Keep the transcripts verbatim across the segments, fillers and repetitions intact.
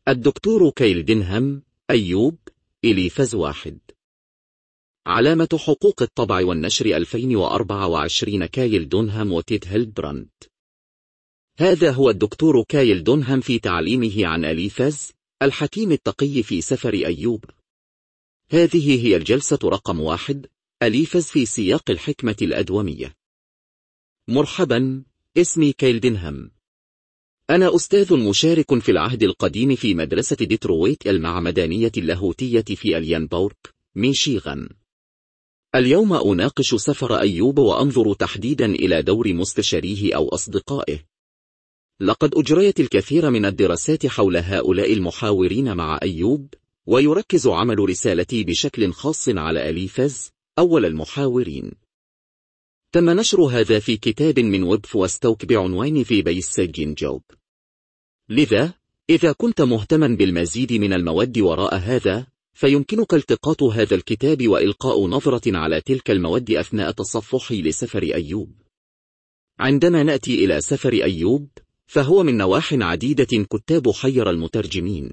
الدكتور كايل دينهام، أيوب، إليفاز واحد. علامة حقوق الطبع والنشر ألفين وأربعة وعشرين كايل دونهام وتيد هيلدبراند. هذا هو الدكتور كايل دونهام في تعليمه عن إليفاز الحكيم التقي في سفر أيوب. هذه هي الجلسة رقم واحد، إليفاز في سياق الحكمة الأدومية. مرحبا، اسمي كايل دينهام. أنا أستاذ مشارك في العهد القديم في مدرسة ديترويت المعمدانية اللاهوتية في أليانبورغ، ميشيغان. اليوم أناقش سفر أيوب وأنظر تحديدا إلى دور مستشاريه أو أصدقائه. لقد أجريت الكثير من الدراسات حول هؤلاء المحاورين مع أيوب، ويركز عمل رسالتي بشكل خاص على إليفاز أول المحاورين. تم نشر هذا في كتاب من ويب فوستوك بعنوان في بيسجين جوب. لذا إذا كنت مهتما بالمزيد من المواد وراء هذا، فيمكنك التقاط هذا الكتاب وإلقاء نظرة على تلك المواد أثناء تصفحي لسفر أيوب. عندما نأتي إلى سفر أيوب، فهو من نواح عديدة كتاب حير المترجمين.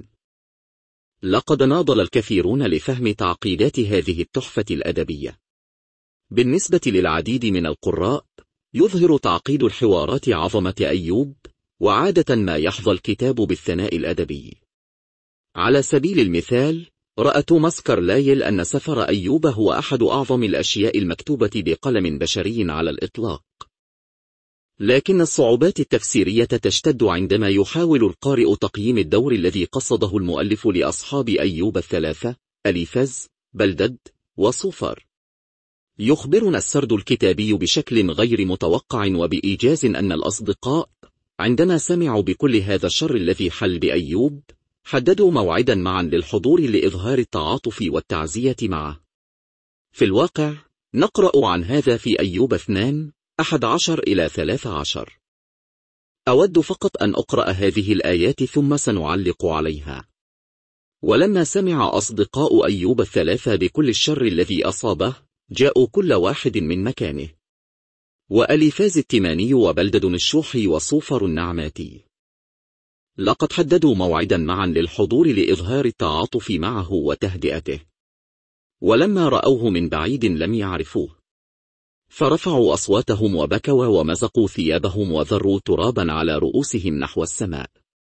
لقد ناضل الكثيرون لفهم تعقيدات هذه التحفة الأدبية. بالنسبة للعديد من القراء، يظهر تعقيد الحوارات عظمة أيوب، وعادة ما يحظى الكتاب بالثناء الأدبي. على سبيل المثال، رأى توماس كارلايل أن سفر أيوب هو أحد أعظم الأشياء المكتوبة بقلم بشري على الإطلاق. لكن الصعوبات التفسيرية تشتد عندما يحاول القارئ تقييم الدور الذي قصده المؤلف لأصحاب أيوب الثلاثة، إليفاز، بلدد، وصوفر. يخبرنا السرد الكتابي بشكل غير متوقع وبإيجاز أن الأصدقاء عندما سمعوا بكل هذا الشر الذي حل بأيوب، حددوا موعدا معا للحضور لإظهار التعاطف والتعزية معه. في الواقع نقرأ عن هذا في أيوب اثنان أحد عشر إلى ثلاثة عشر. أود فقط أن أقرأ هذه الآيات ثم سنعلق عليها. ولما سمع أصدقاء أيوب الثلاثة بكل الشر الذي أصابه، جاءوا كل واحد من مكانه. وأليفاز التيماني وبلدد الشوحي وصوفر النعماتي لقد حددوا موعدا معا للحضور لإظهار التعاطف معه وتهدئته. ولما رأوه من بعيد لم يعرفوه، فرفعوا أصواتهم وبكوا ومزقوا ثيابهم وذروا ترابا على رؤوسهم نحو السماء.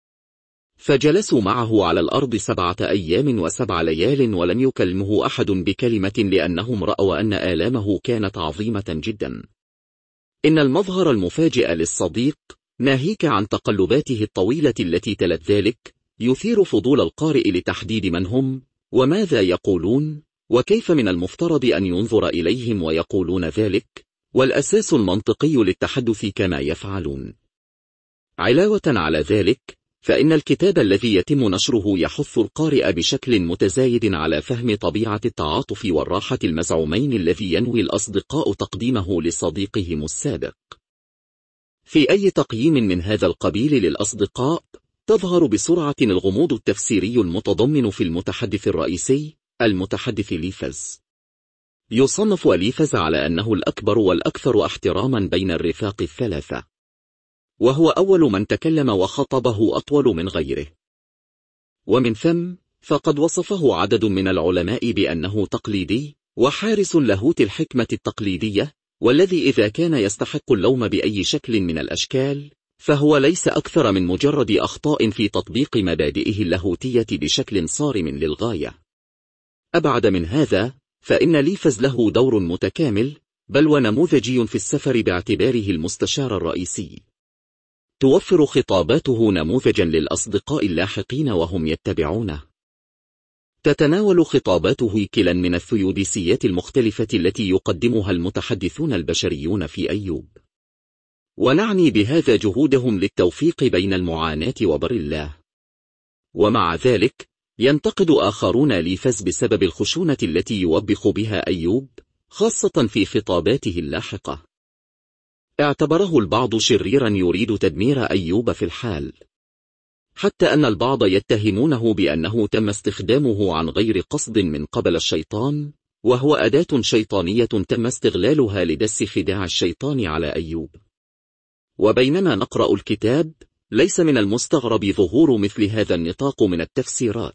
فجلسوا معه على الأرض سبعة أيام وسبع ليال ولم يكلمه أحد بكلمة، لأنهم رأوا أن آلامه كانت عظيمة جدا. إن المظهر المفاجئ للصديق، ناهيك عن تقلباته الطويلة التي تلت ذلك، يثير فضول القارئ لتحديد من هم، وماذا يقولون، وكيف من المفترض أن ينظر إليهم ويقولون ذلك، والأساس المنطقي للتحدث كما يفعلون. علاوة على ذلك، فإن الكتاب الذي يتم نشره يحث القارئ بشكل متزايد على فهم طبيعة التعاطف والراحة المزعومين الذي ينوي الأصدقاء تقديمه لصديقهم السابق. في أي تقييم من هذا القبيل للأصدقاء، تظهر بسرعة الغموض التفسيري المتضمن في المتحدث الرئيسي، المتحدث إليفاز. يصنف إليفاز على أنه الأكبر والأكثر احتراما بين الرفاق الثلاثة، وهو أول من تكلم وخطبه أطول من غيره. ومن ثم فقد وصفه عدد من العلماء بأنه تقليدي، وحارس لاهوت الحكمة التقليدية، والذي إذا كان يستحق اللوم بأي شكل من الأشكال، فهو ليس أكثر من مجرد أخطاء في تطبيق مبادئه اللاهوتية بشكل صارم للغاية. أبعد من هذا، فإن إليفاز له دور متكامل، بل ونموذجي في السفر باعتباره المستشار الرئيسي. توفر خطاباته نموذجا للأصدقاء اللاحقين وهم يتبعونه. تتناول خطاباته كلا من الثيوديسيات المختلفة التي يقدمها المتحدثون البشريون في أيوب. ونعني بهذا جهودهم للتوفيق بين المعاناة وبر الله. ومع ذلك، ينتقد آخرون إليفاز بسبب الخشونة التي يوبخ بها أيوب، خاصة في خطاباته اللاحقة. اعتبره البعض شريرا يريد تدمير أيوب في الحال، حتى أن البعض يتهمونه بأنه تم استخدامه عن غير قصد من قبل الشيطان، وهو أداة شيطانية تم استغلالها لدس خداع الشيطان على أيوب. وبينما نقرأ الكتاب، ليس من المستغرب ظهور مثل هذا النطاق من التفسيرات.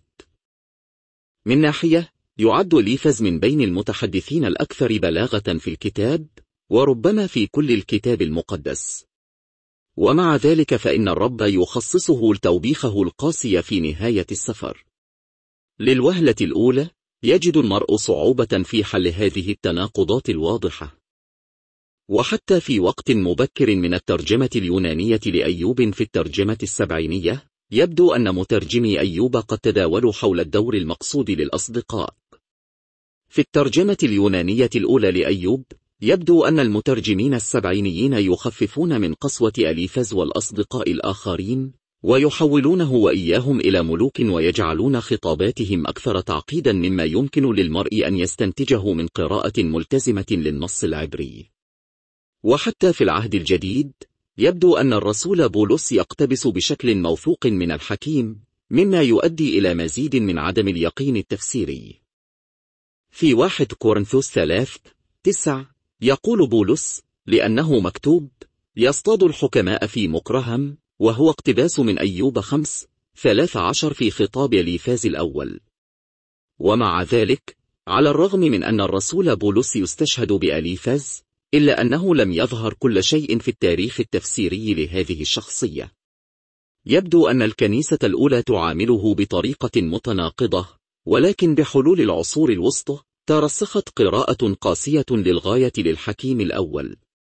من ناحية، يعد إليفز من بين المتحدثين الأكثر بلاغة في الكتاب، وربما في كل الكتاب المقدس. ومع ذلك فإن الرب يخصصه لتوبيخه القاسي في نهاية السفر. للوهلة الأولى، يجد المرء صعوبة في حل هذه التناقضات الواضحة. وحتى في وقت مبكر من الترجمة اليونانية لأيوب في الترجمة السبعينية، يبدو أن مترجمي أيوب قد تداولوا حول الدور المقصود للأصدقاء. في الترجمة اليونانية الأولى لأيوب، يبدو أن المترجمين السبعينيين يخففون من قسوة إليفز والأصدقاء الآخرين، ويحولونه وإياهم إلى ملوك، ويجعلون خطاباتهم أكثر تعقيدا مما يمكن للمرء أن يستنتجه من قراءة ملتزمة للنص العبري. وحتى في العهد الجديد، يبدو أن الرسول بولس يقتبس بشكل موثوق من الحكيم، مما يؤدي إلى مزيد من عدم اليقين التفسيري. في واحد كورنثوس ثلاثة تسعة يقول بولس: لأنه مكتوب: يصطاد الحكماء في مكرهم، وهو اقتباس من أيوب خمسة ثلاثة عشر في خطاب إليفاز الأول. ومع ذلك، على الرغم من أن الرسول بولس يستشهد بإليفاز، إلا أنه لم يظهر كل شيء في التاريخ التفسيري لهذه الشخصية. يبدو أن الكنيسة الأولى تعامله بطريقة متناقضة، ولكن بحلول العصور الوسطى ترسخت قراءة قاسية للغاية للحكيم الأول.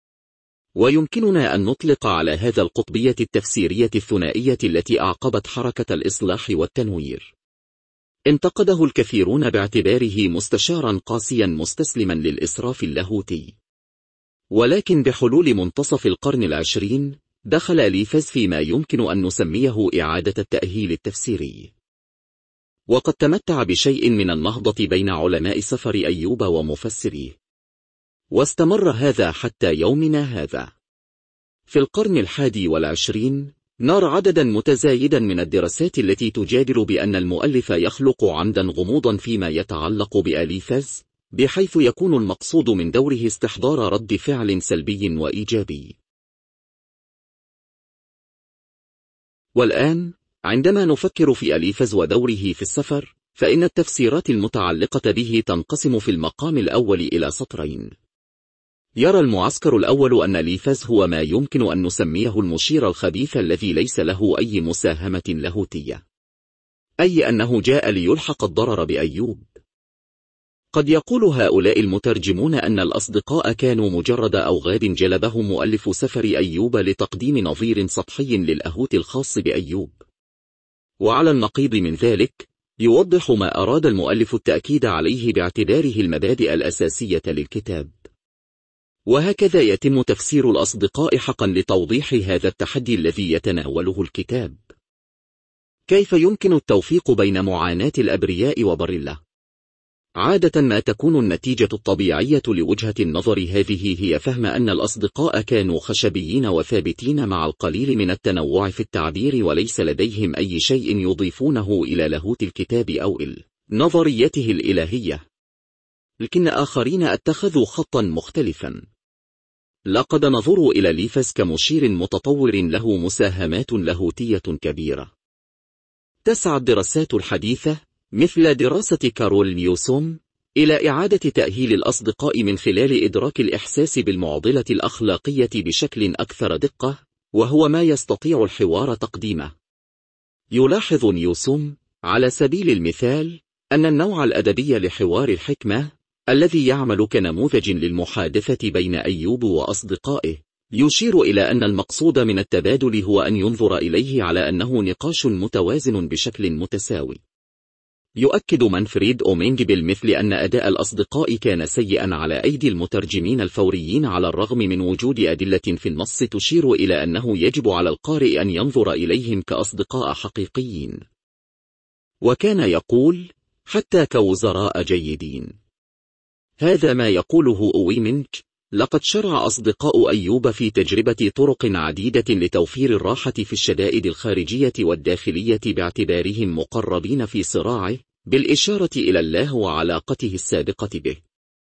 ويمكننا أن نطلق على هذا القطبية التفسيرية الثنائية التي أعقبت حركة الإصلاح والتنوير. انتقده الكثيرون باعتباره مستشارا قاسيا مستسلما للإسراف اللاهوتي. ولكن بحلول منتصف القرن العشرين، دخل إليفاز فيما يمكن أن نسميه إعادة التأهيل التفسيري. وقد تمتع بشيء من النهضة بين علماء سفر أيوب ومفسريه، واستمر هذا حتى يومنا هذا. في القرن الحادي والعشرين، نرى عددا متزايدا من الدراسات التي تجادل بأن المؤلف يخلق عمدا غموضا فيما يتعلق بإليفاز، بحيث يكون المقصود من دوره استحضار رد فعل سلبي وإيجابي. والآن، عندما نفكر في إليفاز ودوره في السفر، فإن التفسيرات المتعلقة به تنقسم في المقام الأول إلى سطرين. يرى المعسكر الأول أن إليفاز هو ما يمكن أن نسميه المشير الخبيث الذي ليس له أي مساهمة لاهوتية، أي أنه جاء ليلحق الضرر بأيوب. قد يقول هؤلاء المترجمون أن الأصدقاء كانوا مجرد أوغاد جلبهم مؤلف سفر أيوب لتقديم نظير سطحي للأهوت الخاص بأيوب. وعلى النقيض من ذلك، يوضح ما أراد المؤلف التأكيد عليه باعتباره المبادئ الأساسية للكتاب. وهكذا يتم تفسير الأصدقاء حقا لتوضيح هذا التحدي الذي يتناوله الكتاب. كيف يمكن التوفيق بين معاناة الأبرياء وبر الله؟ عادة ما تكون النتيجة الطبيعية لوجهة النظر هذه هي فهم أن الأصدقاء كانوا خشبيين وثابتين مع القليل من التنوع في التعبير، وليس لديهم أي شيء يضيفونه إلى لاهوت الكتاب أو إلى نظريته الإلهية. لكن آخرين اتخذوا خطا مختلفا. لقد نظروا إلى إليفاز كمشير متطور له مساهمات لاهوتية كبيرة. تسعى الدراسات الحديثة مثل دراسة كارول نيوسوم إلى إعادة تأهيل الأصدقاء من خلال إدراك الإحساس بالمعضلة الأخلاقية بشكل أكثر دقة، وهو ما يستطيع الحوار تقديمه. يلاحظ نيوسوم على سبيل المثال أن النوع الأدبي لحوار الحكمة الذي يعمل كنموذج للمحادثة بين أيوب وأصدقائه يشير إلى أن المقصود من التبادل هو أن ينظر إليه على أنه نقاش متوازن بشكل متساوي. يؤكد مانفريد أومينج بالمثل أن أداء الأصدقاء كان سيئا على أيدي المترجمين الفوريين، على الرغم من وجود أدلة في النص تشير إلى أنه يجب على القارئ أن ينظر إليهم كأصدقاء حقيقيين. وكان يقول: حتى كوزراء جيدين. هذا ما يقوله أويمنج: لقد شرع أصدقاء أيوب في تجربة طرق عديدة لتوفير الراحة في الشدائد الخارجية والداخلية باعتبارهم مقربين في صراعه، بالإشارة إلى الله وعلاقته السابقة به.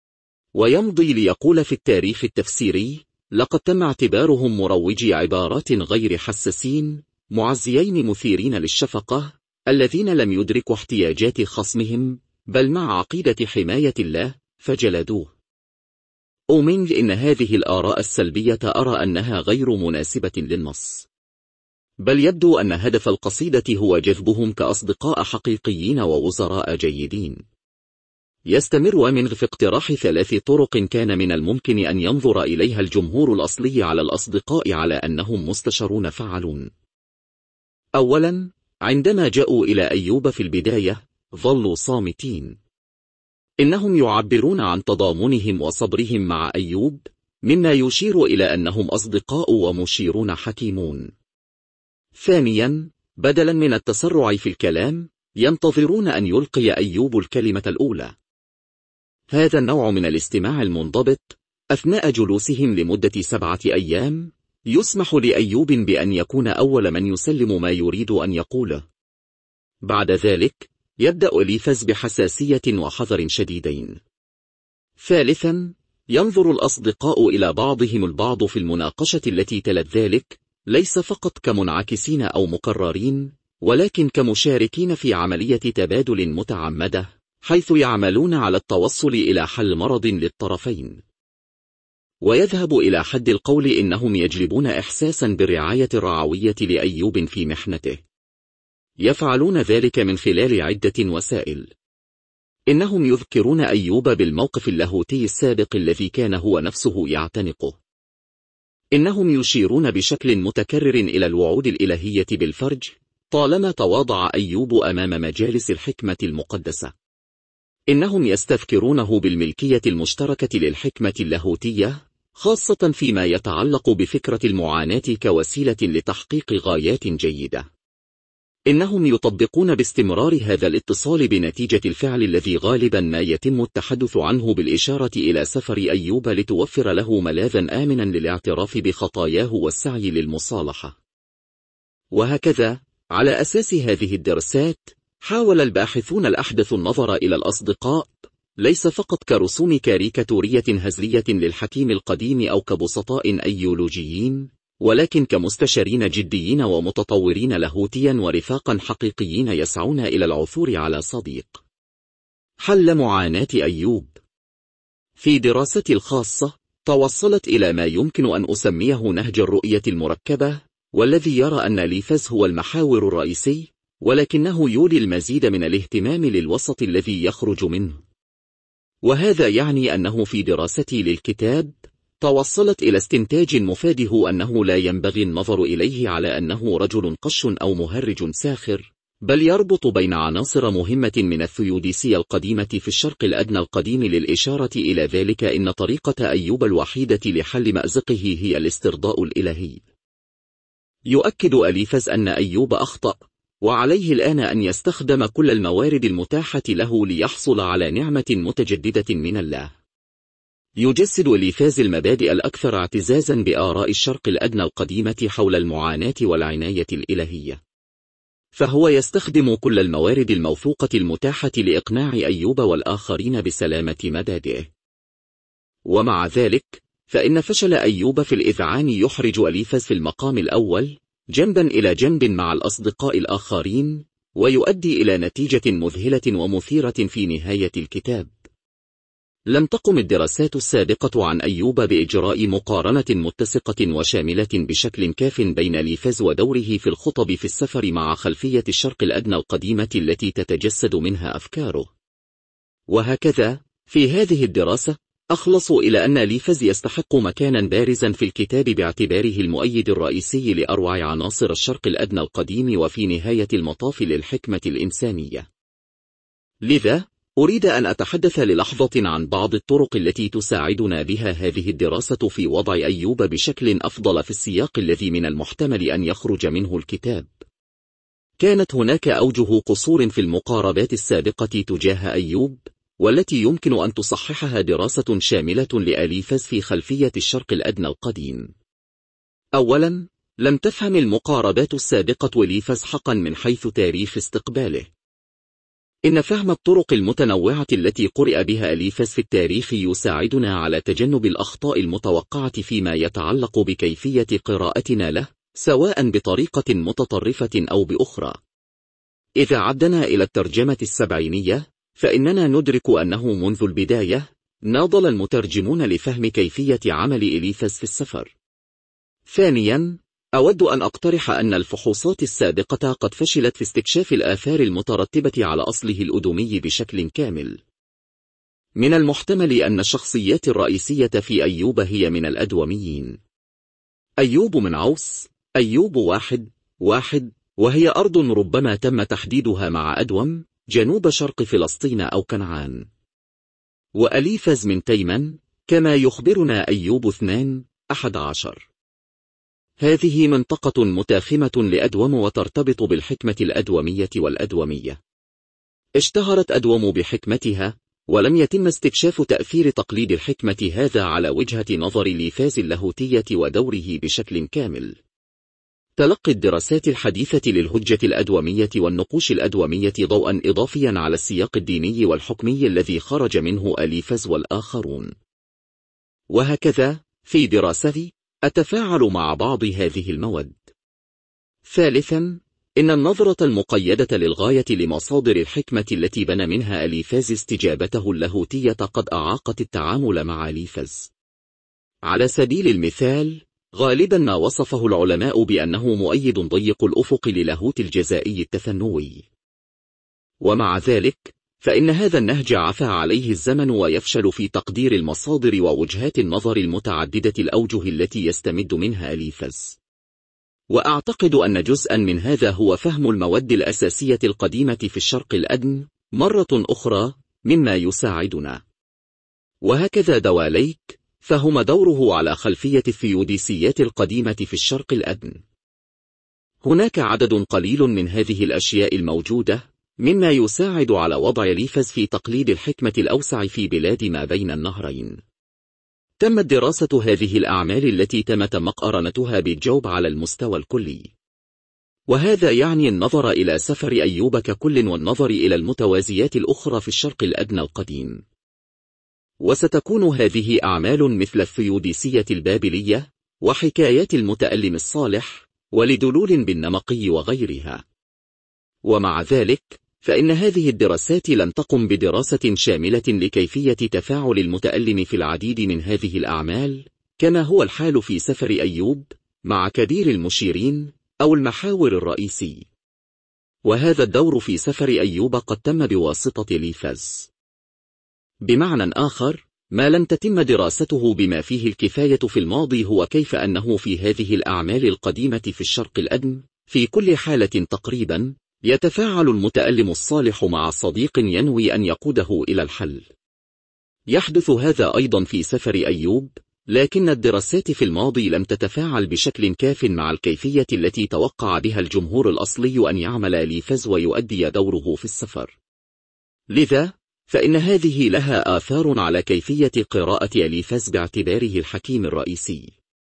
ويمضي ليقول في التاريخ التفسيري: لقد تم اعتبارهم مروجي عبارات غير حساسين، معزيين مثيرين للشفقة، الذين لم يدركوا احتياجات خصمهم بل مع عقيدة حماية الله فجلدوه. أؤمن إن هذه الآراء السلبية أرى أنها غير مناسبة للنص، بل يبدو أن هدف القصيدة هو جذبهم كأصدقاء حقيقيين ووزراء جيدين. يستمر ومنغ في اقتراح ثلاث طرق كان من الممكن أن ينظر إليها الجمهور الأصلي على الأصدقاء على أنهم مستشارون فعالون. أولا، عندما جاءوا إلى أيوب في البداية ظلوا صامتين. إنهم يعبرون عن تضامنهم وصبرهم مع أيوب، مما يشير إلى أنهم أصدقاء ومشيرون حكيمون. ثانيا، بدلا من التسرع في الكلام ينتظرون أن يلقي أيوب الكلمة الأولى. هذا النوع من الاستماع المنضبط أثناء جلوسهم لمدة سبعة أيام يسمح لأيوب بأن يكون أول من يسلم ما يريد أن يقوله. بعد ذلك يبدأ إليفاز بحساسية وحذر شديدين. ثالثا، ينظر الأصدقاء إلى بعضهم البعض في المناقشة التي تلت ذلك، ليس فقط كمنعكسين أو مكررين، ولكن كمشاركين في عملية تبادل متعمدة، حيث يعملون على التوصل إلى حل مرض للطرفين. ويذهب إلى حد القول إنهم يجلبون إحساسا بالرعاية الرعوية لأيوب في محنته. يفعلون ذلك من خلال عدة وسائل. إنهم يذكرون أيوب بالموقف اللاهوتي السابق الذي كان هو نفسه يعتنقه. إنهم يشيرون بشكل متكرر إلى الوعود الإلهية بالفرج طالما تواضع أيوب أمام مجالس الحكمة المقدسة. إنهم يستذكرونه بالملكية المشتركة للحكمة اللاهوتية، خاصة فيما يتعلق بفكرة المعاناة كوسيلة لتحقيق غايات جيدة. إنهم يطبقون باستمرار هذا الاتصال بنتيجة الفعل الذي غالبا ما يتم التحدث عنه بالإشارة إلى سفر أيوب لتوفر له ملاذا آمنا للاعتراف بخطاياه والسعي للمصالحة. وهكذا، على أساس هذه الدراسات، حاول الباحثون الأحدث النظر إلى الأصدقاء ليس فقط كرسوم كاريكاتورية هزلية للحكيم القديم أو كبسطاء أيولوجيين، ولكن كمستشارين جديين ومتطورين لاهوتيا ورفاقا حقيقيين يسعون إلى العثور على صديق. حل معاناة أيوب. في دراستي الخاصة توصلت إلى ما يمكن أن أسميه نهج الرؤية المركبة، والذي يرى أن إليفاز هو المحاور الرئيسي، ولكنه يولي المزيد من الاهتمام للوسط الذي يخرج منه. وهذا يعني أنه في دراستي للكتاب توصلت إلى استنتاج مفاد هو أنه لا ينبغي النظر إليه على أنه رجل قش أو مهرج ساخر، بل يربط بين عناصر مهمة من الثيوديسية القديمة في الشرق الأدنى القديم للإشارة إلى ذلك إن طريقة أيوب الوحيدة لحل مأزقه هي الاسترضاء الإلهي. يؤكد إليفاز أن أيوب أخطأ، وعليه الآن أن يستخدم كل الموارد المتاحة له ليحصل على نعمة متجددة من الله. يجسد إليفاز المبادئ الأكثر اعتزازا بآراء الشرق الأدنى القديمة حول المعاناة والعناية الإلهية. فهو يستخدم كل الموارد الموثوقة المتاحة لإقناع أيوب والآخرين بسلامة مبادئه. ومع ذلك، فإن فشل أيوب في الإذعان يحرج إليفاز في المقام الأول جنبا إلى جنب مع الأصدقاء الآخرين، ويؤدي إلى نتيجة مذهلة ومثيرة في نهاية الكتاب. لم تقم الدراسات السابقة عن أيوب بإجراء مقارنة متسقة وشاملة بشكل كاف بين إليفاز ودوره في الخطب في السفر مع خلفية الشرق الأدنى القديمة التي تتجسد منها أفكاره. وهكذا، في هذه الدراسة أخلصوا إلى أن إليفاز يستحق مكانا بارزا في الكتاب باعتباره المؤيد الرئيسي لأروع عناصر الشرق الأدنى القديم وفي نهاية المطاف للحكمة الإنسانية. لذا، أريد أن أتحدث للحظة عن بعض الطرق التي تساعدنا بها هذه الدراسة في وضع أيوب بشكل أفضل في السياق الذي من المحتمل أن يخرج منه الكتاب. كانت هناك أوجه قصور في المقاربات السابقة تجاه أيوب، والتي يمكن أن تصححها دراسة شاملة لإليفاز في خلفية الشرق الأدنى القديم. أولا، لم تفهم المقاربات السابقة إليفاز حقا من حيث تاريخ استقباله. إن فهم الطرق المتنوعة التي قرئ بها إليفاز في التاريخ يساعدنا على تجنب الأخطاء المتوقعة فيما يتعلق بكيفية قراءتنا له، سواء بطريقة متطرفة أو بأخرى. إذا عدنا إلى الترجمة السبعينية، فإننا ندرك أنه منذ البداية ناضل المترجمون لفهم كيفية عمل إليفز في السفر. ثانيا، أود أن أقترح أن الفحوصات السابقة قد فشلت في استكشاف الآثار المترتبة على أصله الأدومي بشكل كامل. من المحتمل أن الشخصيات الرئيسية في أيوب هي من الأدوميين. أيوب من عوس، أيوب واحد واحد، وهي أرض ربما تم تحديدها مع أدوم جنوب شرق فلسطين أو كنعان. وأليفز من تيمن، كما يخبرنا أيوب اثنان أحد عشر. هذه منطقة متاخمة لأدوم وترتبط بالحكمة الأدومية والأدومية. اشتهرت أدوم بحكمتها، ولم يتم استكشاف تأثير تقليد الحكمة هذا على وجهة نظر إليفاز اللاهوتية ودوره بشكل كامل. تلقي الدراسات الحديثة للهجة الأدومية والنقوش الأدومية ضوءا إضافيا على السياق الديني والحكمي الذي خرج منه أليفز والآخرون. وهكذا في دراستي أتفاعل مع بعض هذه المواد. ثالثا، إن النظرة المقيدة للغاية لمصادر الحكمة التي بنى منها أليفاز استجابته اللاهوتية قد أعاقت التعامل مع أليفز. على سبيل المثال، غالبا ما وصفه العلماء بأنه مؤيد ضيق الأفق للاهوت الجزائي التثنوي. ومع ذلك، فإن هذا النهج عفى عليه الزمن ويفشل في تقدير المصادر ووجهات النظر المتعددة الأوجه التي يستمد منها أليفز. وأعتقد أن جزءا من هذا هو فهم المواد الأساسية القديمة في الشرق الأدن مرة أخرى مما يساعدنا. وهكذا دواليك، فهم دوره على خلفية الثيوديسيات القديمة في الشرق الأدن. هناك عدد قليل من هذه الأشياء الموجودة، مما يساعد على وضع أليفز في تقليد الحكمة الأوسع في بلاد ما بين النهرين. تمت دراسة هذه الأعمال التي تمت مقارنتها بالجوب على المستوى الكلي، وهذا يعني النظر إلى سفر أيوب ككل والنظر إلى المتوازيات الأخرى في الشرق الأدنى القديم. وستكون هذه أعمال مثل الثيوديسية البابلية وحكايات المتألم الصالح ولدلول بالنمقي وغيرها. ومع ذلك، فإن هذه الدراسات لم تقم بدراسة شاملة لكيفية تفاعل المتألم في العديد من هذه الأعمال، كما هو الحال في سفر أيوب مع كبير المشيرين أو المحاور الرئيسي. وهذا الدور في سفر أيوب قد تم بواسطة أليفز. بمعنى آخر، ما لم تتم دراسته بما فيه الكفاية في الماضي هو كيف أنه في هذه الأعمال القديمة في الشرق الأدن في كل حالة تقريبا يتفاعل المتألم الصالح مع صديق ينوي أن يقوده إلى الحل. يحدث هذا أيضا في سفر أيوب، لكن الدراسات في الماضي لم تتفاعل بشكل كاف مع الكيفية التي توقع بها الجمهور الأصلي أن يعمل أليفز ويؤدي دوره في السفر. لذا، فإن هذه لها آثار على كيفية قراءة أليفز باعتباره الحكيم الرئيسي.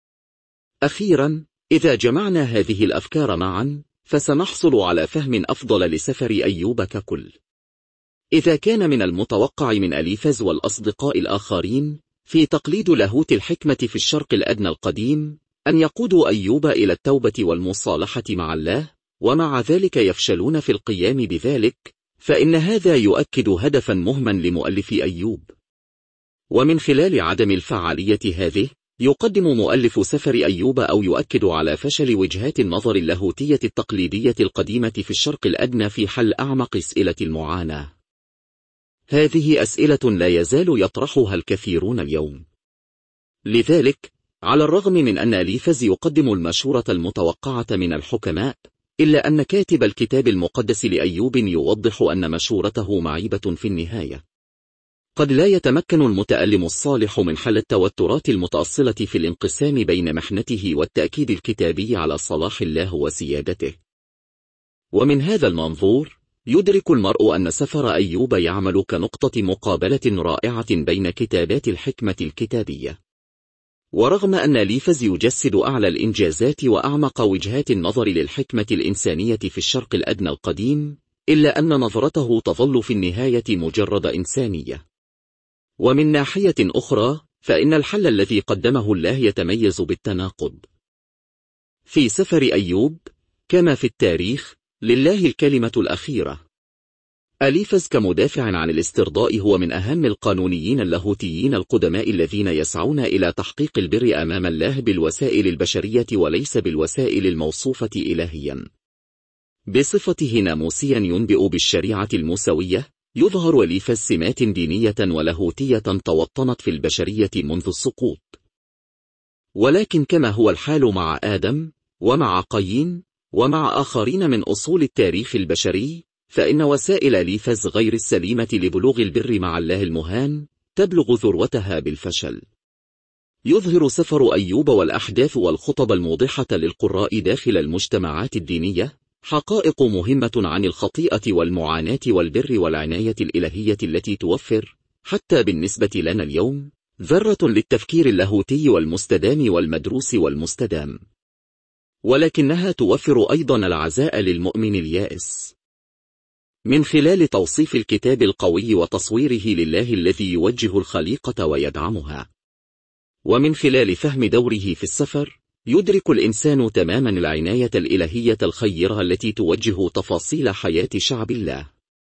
أخيرا، إذا جمعنا هذه الأفكار معا، فسنحصل على فهم أفضل لسفر أيوب ككل. إذا كان من المتوقع من أليفز والأصدقاء الآخرين في تقليد لاهوت الحكمة في الشرق الأدنى القديم أن يقودوا أيوب إلى التوبة والمصالحة مع الله، ومع ذلك يفشلون في القيام بذلك، فإن هذا يؤكد هدفا مهما لمؤلف أيوب. ومن خلال عدم الفعالية هذه، يقدم مؤلف سفر أيوب أو يؤكد على فشل وجهات النظر اللاهوتية التقليدية القديمة في الشرق الأدنى في حل أعمق أسئلة المعاناة. هذه أسئلة لا يزال يطرحها الكثيرون اليوم. لذلك، على الرغم من أن أليفز يقدم المشورة المتوقعة من الحكماء، إلا أن كاتب الكتاب المقدس لأيوب يوضح أن مشورته معيبة في النهاية. قد لا يتمكن المتألم الصالح من حل التوترات المتأصلة في الانقسام بين محنته والتأكيد الكتابي على صلاح الله وسيادته. ومن هذا المنظور، يدرك المرء أن سفر أيوب يعمل كنقطة مقابلة رائعة بين كتابات الحكمة الكتابية. ورغم أن أليفز يجسد أعلى الإنجازات وأعمق وجهات النظر للحكمة الإنسانية في الشرق الأدنى القديم، إلا أن نظرته تظل في النهاية مجرد إنسانية. ومن ناحية أخرى، فإن الحل الذي قدمه الله يتميز بالتناقض. في سفر أيوب كما في التاريخ لله الكلمة الأخيرة. أليفز كمدافع عن الاسترضاء هو من أهم القانونيين اللاهوتيين القدماء الذين يسعون إلى تحقيق البر أمام الله بالوسائل البشرية وليس بالوسائل الموصوفة إلهيا. بصفته ناموسيا ينبئ بالشريعة الموسوية، يظهر أليفز سمات دينية ولاهوتية توطنت في البشرية منذ السقوط. ولكن كما هو الحال مع آدم ومع قايين ومع آخرين من أصول التاريخ البشري، فإن وسائل أليفز غير السليمة لبلوغ البر مع الله المهان تبلغ ذروتها بالفشل. يظهر سفر أيوب والأحداث والخطب الموضحة للقراء داخل المجتمعات الدينية حقائق مهمة عن الخطيئة والمعاناة والبر والعناية الإلهية التي توفر حتى بالنسبة لنا اليوم ذرة للتفكير اللاهوتي والمستدام والمدروس والمستدام، ولكنها توفر أيضا العزاء للمؤمن اليائس. من خلال توصيف الكتاب القوي وتصويره لله الذي يوجه الخليقة ويدعمها، ومن خلال فهم دوره في السفر، يدرك الإنسان تماما العناية الإلهية الخيرة التي توجه تفاصيل حياة شعب الله.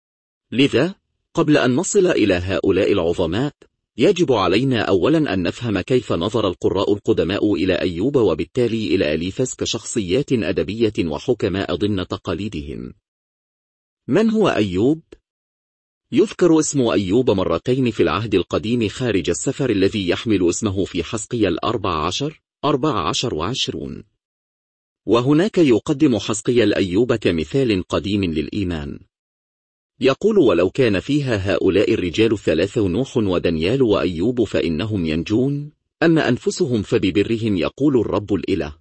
لذا قبل أن نصل إلى هؤلاء العظماء يجب علينا أولا أن نفهم كيف نظر القراء القدماء إلى أيوب وبالتالي إلى أليفز كشخصيات أدبية وحكماء ضمن تقاليدهم. من هو أيوب؟ يذكر اسم أيوب مرتين في العهد القديم خارج السفر الذي يحمل اسمه في حزقيال أربع عشر أربع عشر وعشرون، وهناك يقدم حزقيال أيوب كمثال قديم للإيمان. يقول: ولو كان فيها هؤلاء الرجال الثلاثة نوح ودانيال وأيوب فإنهم ينجون، أما أنفسهم فببرهم يقول الرب الإله.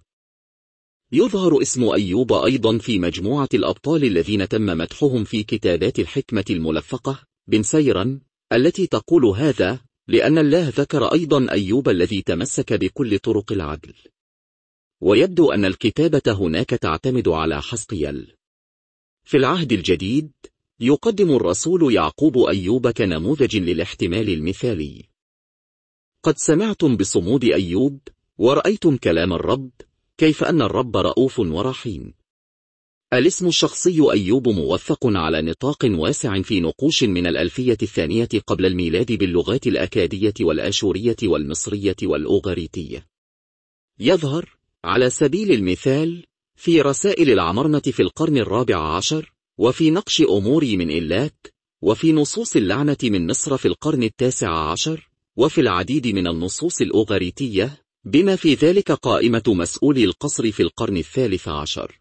يظهر اسم أيوب أيضا في مجموعة الأبطال الذين تم مدحهم في كتابات الحكمة الملفقة بن سيرا التي تقول هذا لأن الله ذكر أيضا أيوب الذي تمسك بكل طرق العدل. ويبدو أن الكتابة هناك تعتمد على حزقيال. في العهد الجديد يقدم الرسول يعقوب أيوب كنموذج للاحتمال المثالي. قد سمعتم بصمود أيوب ورأيتم كلام الرب، كيف أن الرب رؤوف ورحيم. الاسم الشخصي أيوب موثق على نطاق واسع في نقوش من الألفية الثانية قبل الميلاد باللغات الأكادية والآشورية والمصرية والأوغريتية. يظهر على سبيل المثال في رسائل العمرنة في القرن الرابع عشر، وفي نقش أموري من إلاك، وفي نصوص اللعنة من مصر في القرن التاسع عشر، وفي العديد من النصوص الأوغريتية، بما في ذلك قائمة مسؤولي القصر في القرن الثالث عشر.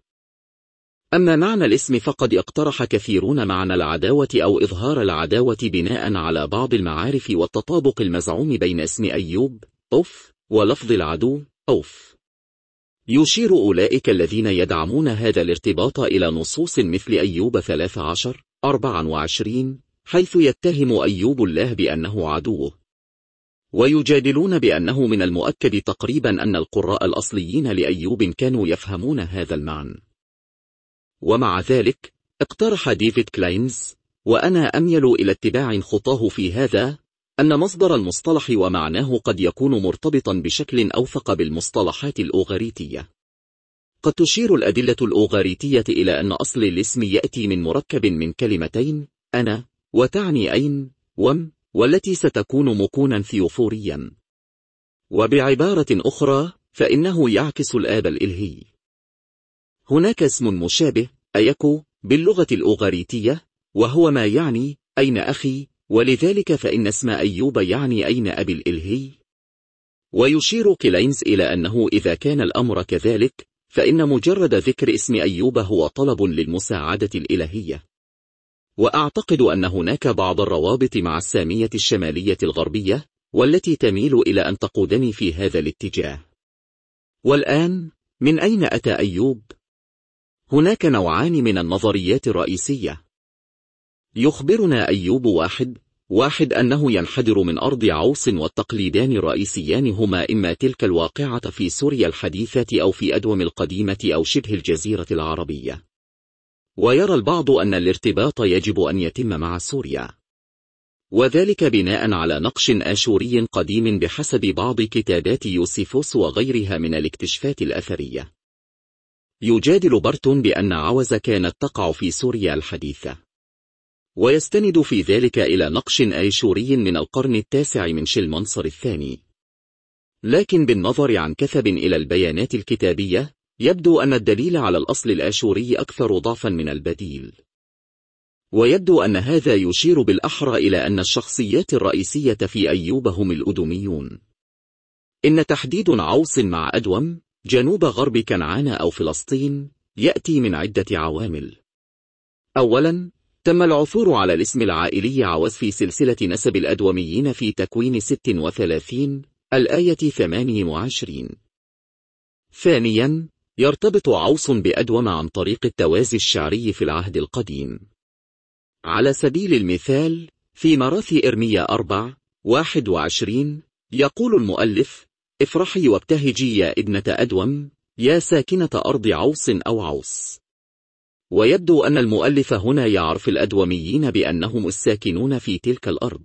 أما معنى الاسم فقد اقترح كثيرون معنى العداوة أو إظهار العداوة بناء على بعض المعارف والتطابق المزعوم بين اسم أيوب أوف ولفظ العدو أوف. يشير أولئك الذين يدعمون هذا الارتباط إلى نصوص مثل أيوب ثلاثة عشر أربعة وعشرين، حيث يتهم أيوب الله بأنه عدوه، ويجادلون بأنه من المؤكد تقريبا أن القراء الأصليين لأيوب كانوا يفهمون هذا المعنى. ومع ذلك اقترح ديفيد كلاينز، وأنا أميل إلى اتباع خطاه في هذا، أن مصدر المصطلح ومعناه قد يكون مرتبطا بشكل أوثق بالمصطلحات الأوغريتية. قد تشير الأدلة الأوغريتية إلى أن أصل الاسم يأتي من مركب من كلمتين أنا وتعني أين وم، والتي ستكون مكونا ثيوفوريا. وبعبارة أخرى فإنه يعكس الآب الإلهي. هناك اسم مشابه أيكو باللغة الأوغريتية، وهو ما يعني أين أخي، ولذلك فإن اسم أيوب يعني أين أبي الإلهي. ويشير كلاينز إلى أنه إذا كان الأمر كذلك فإن مجرد ذكر اسم أيوب هو طلب للمساعدة الإلهية. وأعتقد أن هناك بعض الروابط مع السامية الشمالية الغربية والتي تميل إلى أن تقودني في هذا الاتجاه. والآن من أين أتى أيوب؟ هناك نوعان من النظريات الرئيسية. يخبرنا أيوب واحد واحد أنه ينحدر من أرض عوص، والتقليدان الرئيسيان هما إما تلك الواقعة في سوريا الحديثة أو في أدوم القديمة أو شبه الجزيرة العربية. ويرى البعض أن الارتباط يجب أن يتم مع سوريا، وذلك بناء على نقش آشوري قديم بحسب بعض كتابات يوسيفوس وغيرها من الاكتشافات الأثرية. يجادل برتون بأن عوز كانت تقع في سوريا الحديثة، ويستند في ذلك إلى نقش آيشوري من القرن التاسع من شلمنصر الثاني. لكن بالنظر عن كثب إلى البيانات الكتابية يبدو أن الدليل على الأصل الآشوري أكثر ضعفا من البديل، ويبدو أن هذا يشير بالأحرى إلى أن الشخصيات الرئيسية في أيوب هم الأدوميون. إن تحديد عوص مع أدوم جنوب غرب كنعان أو فلسطين يأتي من عدة عوامل. أولا، تم العثور على الاسم العائلي عوز في سلسلة نسب الأدوميين في تكوين ست وثلاثين الآية ثمانية وعشرين. ثانيا، يرتبط عوص بأدوم عن طريق التوازي الشعري في العهد القديم. على سبيل المثال في مراثي إرميا أربعة واحد وعشرين يقول المؤلف: افرحي وابتهجي يا ابنة أدوم يا ساكنة أرض عوص أو عوص. ويبدو أن المؤلف هنا يعرف الأدوميين بأنهم الساكنون في تلك الأرض.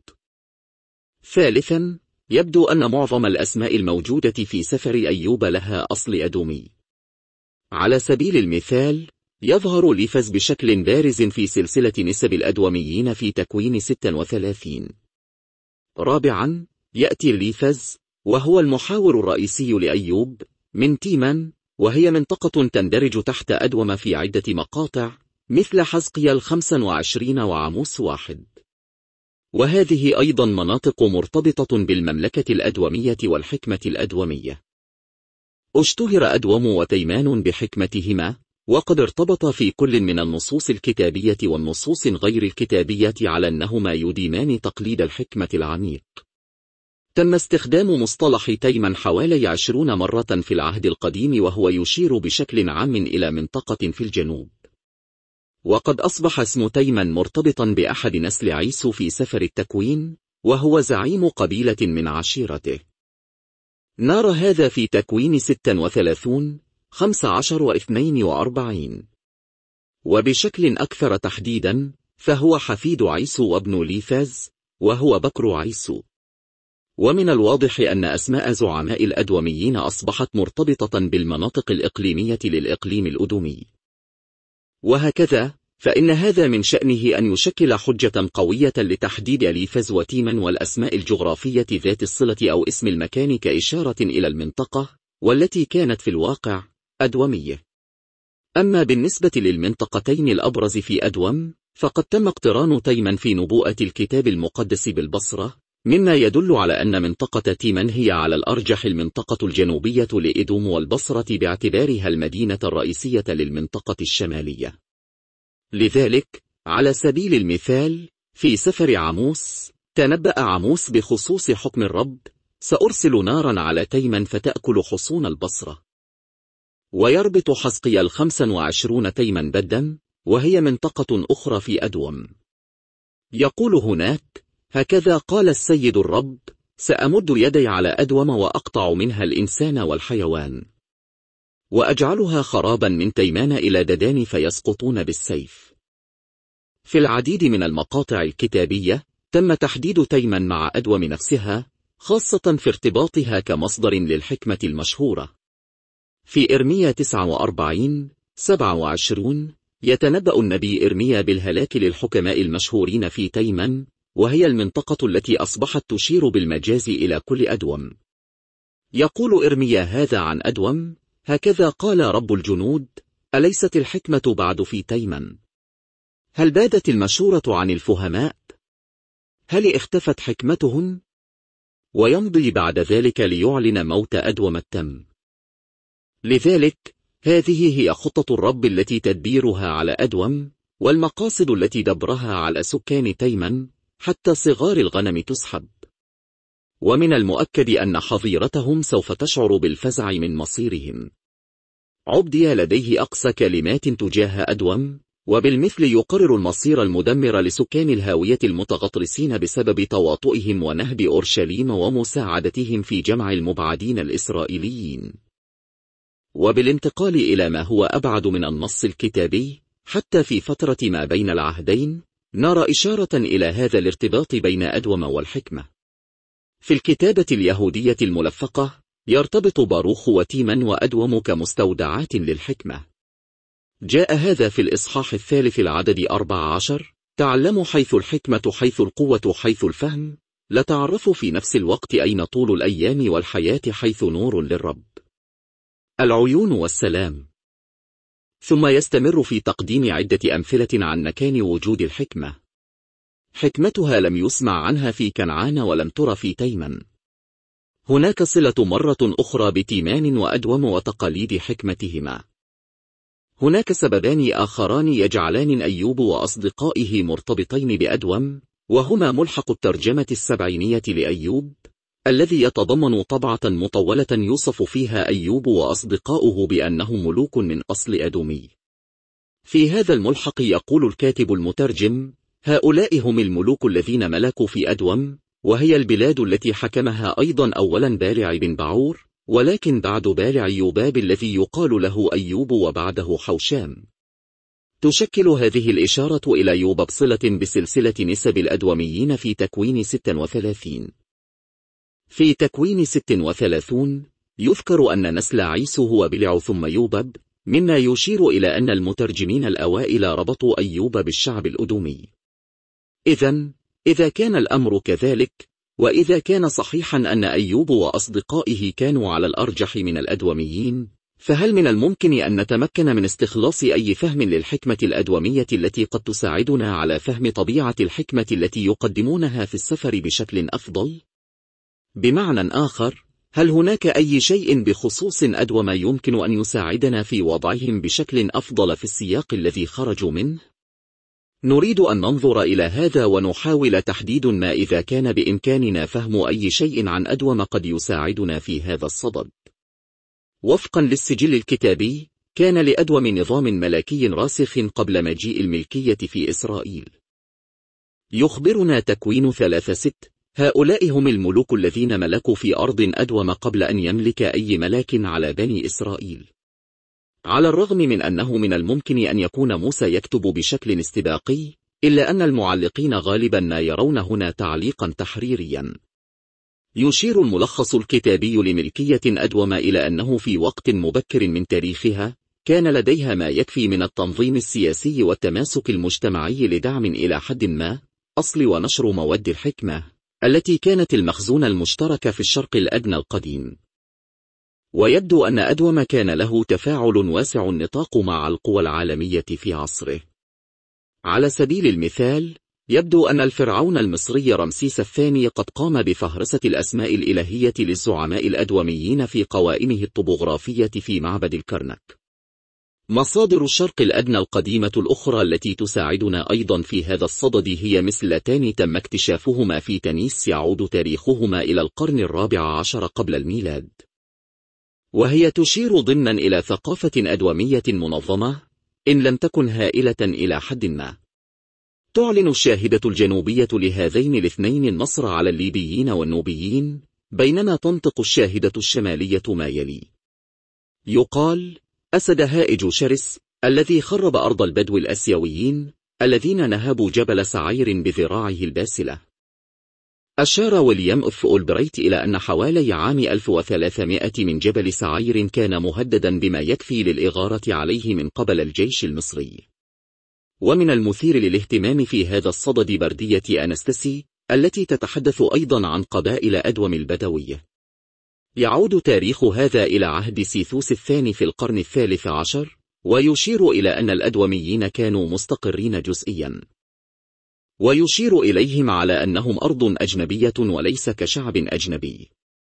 ثالثا، يبدو أن معظم الأسماء الموجودة في سفر أيوب لها أصل أدومي. على سبيل المثال يظهر ليفز بشكل بارز في سلسلة نسب الأدوميين في تكوين ستة وثلاثين. رابعا، يأتي ليفز وهو المحاور الرئيسي لأيوب من تيمان، وهي منطقة تندرج تحت أدوم في عدة مقاطع مثل حزقيال خمسة وعشرين وعاموس واحد، وهذه أيضا مناطق مرتبطة بالمملكة الأدومية والحكمة الأدومية. اشتهر أدوم وتيمان بحكمتهما، وقد ارتبط في كل من النصوص الكتابية والنصوص غير الكتابية على أنهما يديمان تقليد الحكمة العميق. تم استخدام مصطلح تيمان حوالي عشرون مرة في العهد القديم، وهو يشير بشكل عام إلى منطقة في الجنوب. وقد أصبح اسم تيمان مرتبطا بأحد نسل عيسو في سفر التكوين، وهو زعيم قبيلة من عشيرته. نرى هذا في تكوين ستة وثلاثين خمسة عشر واثنين وأربعين. وبشكل أكثر تحديدا فهو حفيد عيسو وابن ليفاز، وهو بكر عيسو. ومن الواضح أن أسماء زعماء الأدوميين أصبحت مرتبطة بالمناطق الإقليمية للإقليم الأدومي. وهكذا فإن هذا من شأنه أن يشكل حجة قوية لتحديد ليفز وتيمان والأسماء الجغرافية ذات الصلة أو اسم المكان كإشارة إلى المنطقة، والتي كانت في الواقع أدومية. أما بالنسبة للمنطقتين الأبرز في أدوم، فقد تم اقتران تيمان في نبوءة الكتاب المقدس بالبصرة، مما يدل على أن منطقة تيمان هي على الأرجح المنطقة الجنوبية لإدوم والبصرة، باعتبارها المدينة الرئيسية للمنطقة الشمالية. لذلك على سبيل المثال في سفر عاموس تنبأ عاموس بخصوص حكم الرب: سأرسل نارا على تيمان فتأكل حصون البصرة. ويربط حزقيال خمسة وعشرين تيمان بدا، وهي منطقة أخرى في أدوم. يقول هناك: هكذا قال السيد الرب: سأمد يدي على أدوم وأقطع منها الإنسان والحيوان، وأجعلها خرابا من تيمان إلى ددان فيسقطون بالسيف. في العديد من المقاطع الكتابية تم تحديد تيمان مع أدوم نفسها، خاصة في ارتباطها كمصدر للحكمة المشهورة. في إرميا تسعة وأربعين سبعة وعشرين يتنبأ النبي إرميا بالهلاك للحكماء المشهورين في تيمان، وهي المنطقة التي أصبحت تشير بالمجاز إلى كل أدوم. يقول إرميا هذا عن أدوم: هكذا قال رب الجنود: أليست الحكمة بعد في تيمان؟ هل بادت المشورة عن الفهماء؟ هل اختفت حكمتهن؟ ويمضي بعد ذلك ليعلن موت أدوم التم. لذلك هذه هي خطة الرب التي تدبيرها على أدوم، والمقاصد التي دبرها على سكان تيمان، حتى صغار الغنم تسحب. ومن المؤكد أن حظيرتهم سوف تشعر بالفزع من مصيرهم. عبدي لديه أقصى كلمات تجاه أدوم، وبالمثل يقرر المصير المدمر لسكان الهاوية المتغطرسين بسبب تواطؤهم ونهب أورشليم ومساعدتهم في جمع المبعدين الإسرائيليين. وبالانتقال إلى ما هو أبعد من النص الكتابي، حتى في فترة ما بين العهدين نرى إشارة إلى هذا الارتباط بين أدوم والحكمة. في الكتابة اليهودية الملفقة يرتبط باروخ وتيمان وأدوم كمستودعات للحكمة. جاء هذا في الإصحاح الثالث العدد أربع عشر: تعلموا حيث الحكمة، حيث القوة، حيث الفهم، لتعرفوا في نفس الوقت أين طول الأيام والحياة، حيث نور للرب العيون والسلام. ثم يستمر في تقديم عدة أمثلة عن مكان وجود الحكمة. حكمتها لم يسمع عنها في كنعان ولم تر في تيمن. هناك صلة مرة أخرى بتيمان وأدوم وتقاليد حكمتهما. هناك سببان آخران يجعلان أيوب وأصدقائه مرتبطين بأدوم، وهما ملحق الترجمة السبعينية لأيوب الذي يتضمن طبعة مطولة يوصف فيها أيوب وأصدقاؤه بأنهم ملوك من أصل أدومي. في هذا الملحق يقول الكاتب المترجم: هؤلاء هم الملوك الذين ملكوا في أدوم، وهي البلاد التي حكمها أيضا أولا بالع بن بعور، ولكن بعد بالع يوباب الذي يقال له أيوب، وبعده حوشام. تشكل هذه الإشارة إلى يوباب صلة بسلسلة نسب الأدوميين في تكوين ست وثلاثين. في تكوين ست وثلاثون يذكر أن نسل عيسو هو بلع ثم يوباب، مما يشير إلى أن المترجمين الأوائل ربطوا أيوب بالشعب الأدومي. إذن إذا كان الأمر كذلك، وإذا كان صحيحا أن أيوب وأصدقائه كانوا على الأرجح من الأدوميين، فهل من الممكن أن نتمكن من استخلاص أي فهم للحكمة الأدومية التي قد تساعدنا على فهم طبيعة الحكمة التي يقدمونها في السفر بشكل أفضل؟ بمعنى آخر، هل هناك أي شيء بخصوص أدوم يمكن أن يساعدنا في وضعهم بشكل أفضل في السياق الذي خرجوا منه؟ نريد أن ننظر إلى هذا ونحاول تحديد ما إذا كان بإمكاننا فهم أي شيء عن أدوم قد يساعدنا في هذا الصدد. وفقا للسجل الكتابي، كان لأدوم نظام ملكي راسخ قبل مجيء الملكية في إسرائيل. يخبرنا تكوين ثلاثة ست: هؤلاء هم الملوك الذين ملكوا في أرض أدوم قبل أن يملك أي ملاك على بني إسرائيل. على الرغم من أنه من الممكن أن يكون موسى يكتب بشكل استباقي، إلا أن المعلقين غالبا ما يرون هنا تعليقا تحريريا. يشير الملخص الكتابي لملكية أدوم إلى أنه في وقت مبكر من تاريخها كان لديها ما يكفي من التنظيم السياسي والتماسك المجتمعي لدعم إلى حد ما أصل ونشر مواد الحكمة التي كانت المخزون المشترك في الشرق الأدنى القديم. ويبدو أن أدوم كان له تفاعل واسع النطاق مع القوى العالمية في عصره. على سبيل المثال، يبدو أن الفرعون المصري رمسيس الثاني قد قام بفهرسة الأسماء الإلهية للزعماء الأدوميين في قوائمه الطبوغرافية في معبد الكرنك. مصادر الشرق الأدنى القديمة الأخرى التي تساعدنا أيضا في هذا الصدد هي مثلتان تم اكتشافهما في تنيس يعود تاريخهما إلى القرن الرابع عشر قبل الميلاد، وهي تشير ضمنا إلى ثقافة أدومية منظمة إن لم تكن هائلة إلى حد ما. تعلن الشاهدة الجنوبية لهذين الاثنين النصر على الليبيين والنوبيين، بينما تنطق الشاهدة الشمالية ما يلي: يقال: أسد هائج شرس الذي خرب أرض البدو الأسيويين الذين نهبوا جبل سعير بذراعه الباسلة. أشار ويليام أف أولبريت إلى أن حوالي عام ألف وثلاثمائة من جبل سعير كان مهددا بما يكفي للإغارة عليه من قبل الجيش المصري. ومن المثير للاهتمام في هذا الصدد بردية أنستسي التي تتحدث أيضا عن قبائل أدوم البدوية. يعود تاريخ هذا إلى عهد سيثوس الثاني في القرن الثالث عشر، ويشير إلى أن الأدوميين كانوا مستقرين جزئيا، ويشير إليهم على أنهم أرض أجنبية وليس كشعب أجنبي.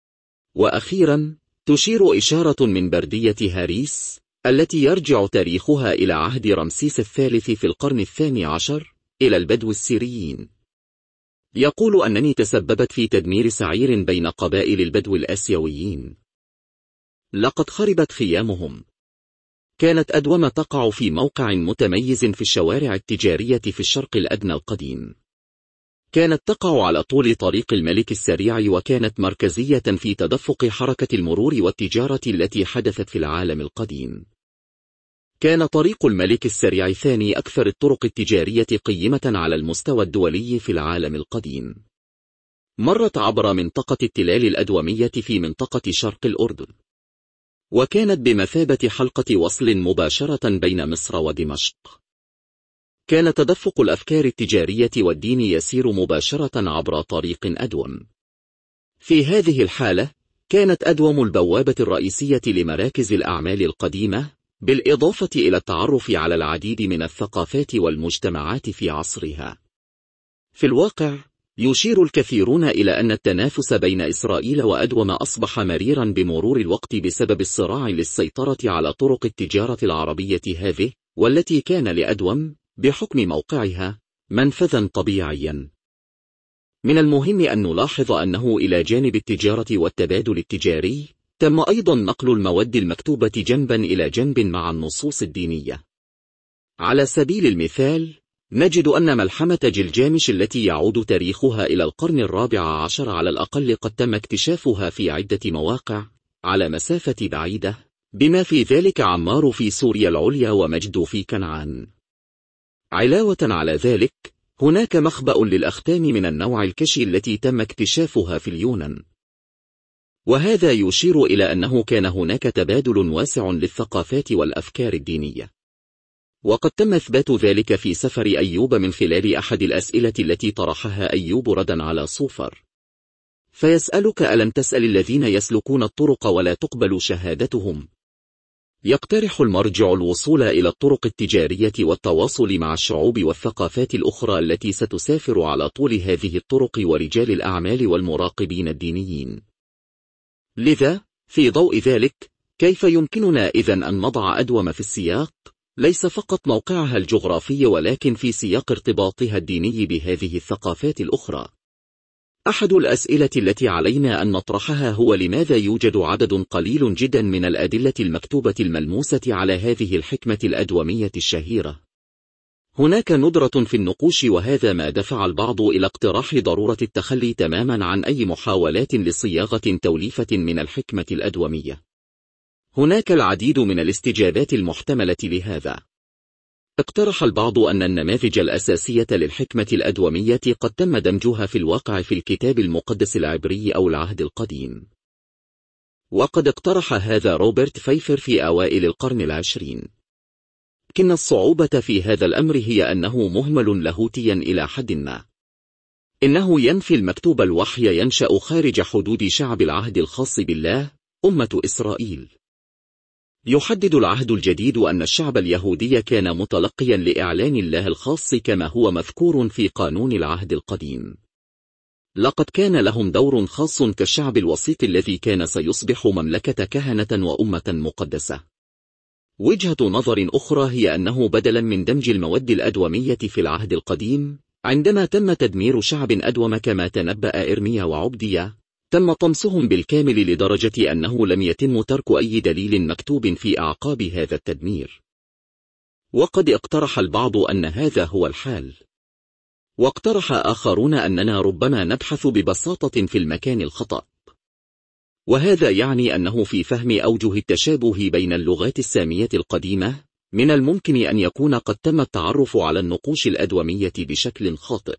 وأخيرا تشير إشارة من بردية هاريس التي يرجع تاريخها إلى عهد رمسيس الثالث في القرن الثاني عشر إلى البدو السيريين. يقول أنني تسببت في تدمير سعير بين قبائل البدو الآسيويين. لقد خربت خيامهم. كانت أدوم تقع في موقع متميز في الشوارع التجارية في الشرق الأدنى القديم. كانت تقع على طول طريق الملك السريع، وكانت مركزية في تدفق حركة المرور والتجارة التي حدثت في العالم القديم. كان طريق الملك السريع ثاني أكثر الطرق التجارية قيمة على المستوى الدولي في العالم القديم. مرت عبر منطقة التلال الأدومية في منطقة شرق الأردن، وكانت بمثابة حلقة وصل مباشرة بين مصر ودمشق. كان تدفق الأفكار التجارية والدين يسير مباشرة عبر طريق أدوم. في هذه الحالة كانت أدوم البوابة الرئيسية لمراكز الأعمال القديمة، بالإضافة إلى التعرف على العديد من الثقافات والمجتمعات في عصرها. في الواقع يشير الكثيرون إلى أن التنافس بين إسرائيل وأدوم أصبح مريرا بمرور الوقت بسبب الصراع للسيطرة على طرق التجارة العربية هذه، والتي كان لأدوم بحكم موقعها منفذا طبيعيا. من المهم أن نلاحظ أنه إلى جانب التجارة والتبادل التجاري تم أيضا نقل المواد المكتوبة جنبا إلى جنب مع النصوص الدينية. على سبيل المثال نجد أن ملحمة جلجامش التي يعود تاريخها إلى القرن الرابع عشر على الأقل قد تم اكتشافها في عدة مواقع على مسافة بعيدة، بما في ذلك عمار في سوريا العليا ومجد في كنعان. علاوة على ذلك هناك مخبأ للأختام من النوع الكشي التي تم اكتشافها في اليونان، وهذا يشير إلى أنه كان هناك تبادل واسع للثقافات والأفكار الدينية. وقد تم إثبات ذلك في سفر أيوب من خلال أحد الأسئلة التي طرحها أيوب ردا على صوفر، فيسألك ألم تسأل الذين يسلكون الطرق ولا تقبل شهادتهم؟ يقترح المرجع الوصول إلى الطرق التجارية والتواصل مع الشعوب والثقافات الأخرى التي ستسافر على طول هذه الطرق ورجال الأعمال والمراقبين الدينيين. لذا في ضوء ذلك كيف يمكننا إذن أن نضع أدوم في السياق ليس فقط موقعها الجغرافي ولكن في سياق ارتباطها الديني بهذه الثقافات الأخرى؟ أحد الأسئلة التي علينا أن نطرحها هو لماذا يوجد عدد قليل جدا من الأدلة المكتوبة الملموسة على هذه الحكمة الأدومية الشهيرة؟ هناك ندرة في النقوش، وهذا ما دفع البعض إلى اقتراح ضرورة التخلي تماما عن أي محاولات لصياغة توليفة من الحكمة الأدومية. هناك العديد من الاستجابات المحتملة لهذا. اقترح البعض أن النماذج الأساسية للحكمة الأدومية قد تم دمجها في الواقع في الكتاب المقدس العبري أو العهد القديم، وقد اقترح هذا روبرت فايفر في أوائل القرن العشرين. لكن الصعوبة في هذا الأمر هي أنه مهمل لاهوتيا إلى حد ما. إنه ينفي المكتوب الوحي ينشأ خارج حدود شعب العهد الخاص بالله، أمة إسرائيل. يحدد العهد الجديد أن الشعب اليهودي كان متلقيا لإعلان الله الخاص كما هو مذكور في قانون العهد القديم. لقد كان لهم دور خاص كالشعب الوسيط الذي كان سيصبح مملكة كهنة وأمة مقدسة. وجهة نظر أخرى هي أنه بدلا من دمج المواد الأدومية في العهد القديم، عندما تم تدمير شعب أدوم كما تنبأ إرميا وعبدية، تم طمسهم بالكامل لدرجة أنه لم يتم ترك أي دليل مكتوب في أعقاب هذا التدمير. وقد اقترح البعض أن هذا هو الحال، واقترح آخرون أننا ربما نبحث ببساطة في المكان الخطأ، وهذا يعني أنه في فهم أوجه التشابه بين اللغات السامية القديمة من الممكن أن يكون قد تم التعرف على النقوش الأدومية بشكل خاطئ.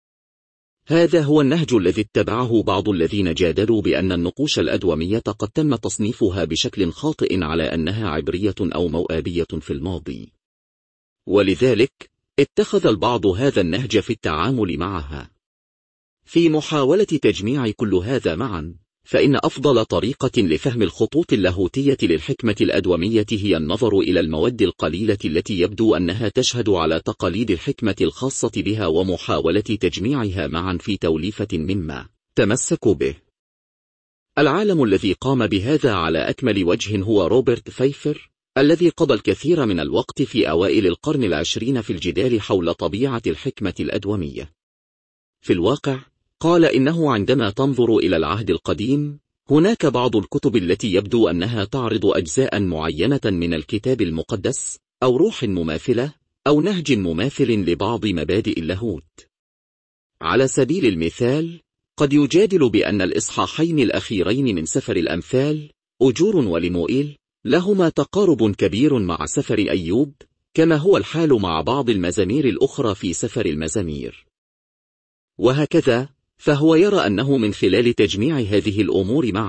هذا هو النهج الذي اتبعه بعض الذين جادلوا بأن النقوش الأدومية قد تم تصنيفها بشكل خاطئ على أنها عبرية أو موآبية في الماضي، ولذلك اتخذ البعض هذا النهج في التعامل معها. في محاولة تجميع كل هذا معا، فإن أفضل طريقة لفهم الخطوط اللاهوتية للحكمة الأدومية هي النظر إلى المواد القليلة التي يبدو أنها تشهد على تقاليد الحكمة الخاصة بها ومحاولة تجميعها معا في توليفة مما تمسكوا به. العالم الذي قام بهذا على أكمل وجه هو روبرت فايفر، الذي قضى الكثير من الوقت في أوائل القرن العشرين في الجدال حول طبيعة الحكمة الأدومية. في الواقع قال إنه عندما تنظر إلى العهد القديم، هناك بعض الكتب التي يبدو أنها تعرض أجزاء معينة من الكتاب المقدس أو روح مماثلة أو نهج مماثل لبعض مبادئ اللاهوت. على سبيل المثال قد يجادل بأن الإصحاحين الأخيرين من سفر الأمثال أجور ولموئيل لهما تقارب كبير مع سفر أيوب، كما هو الحال مع بعض المزامير الأخرى في سفر المزامير. وهكذا فهو يرى أنه من خلال تجميع هذه الأمور معا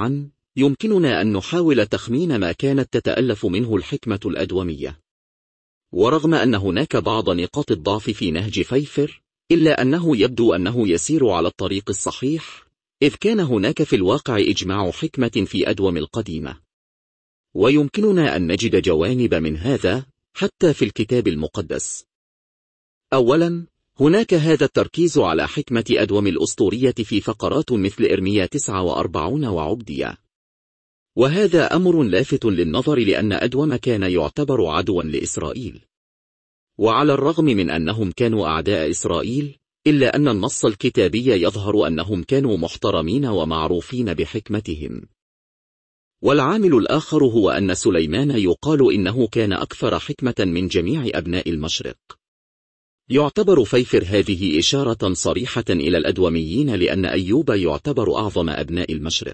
يمكننا أن نحاول تخمين ما كانت تتألف منه الحكمة الأدومية. ورغم أن هناك بعض نقاط الضعف في نهج فيفر، إلا أنه يبدو أنه يسير على الطريق الصحيح، إذ كان هناك في الواقع إجماع حكمة في أدوم القديمة. ويمكننا أن نجد جوانب من هذا حتى في الكتاب المقدس. أولا، هناك هذا التركيز على حكمة أدوم الأسطورية في فقرات مثل إرميا تسعة وأربعين وعبدية، وهذا أمر لافت للنظر لأن أدوم كان يعتبر عدوا لإسرائيل، وعلى الرغم من أنهم كانوا أعداء إسرائيل، إلا أن النص الكتابي يظهر أنهم كانوا محترمين ومعروفين بحكمتهم. والعامل الآخر هو أن سليمان يقال إنه كان أكثر حكمة من جميع أبناء المشرق. يعتبر فيفر هذه إشارة صريحة إلى الأدوميين لأن أيوب يعتبر أعظم أبناء المشرق.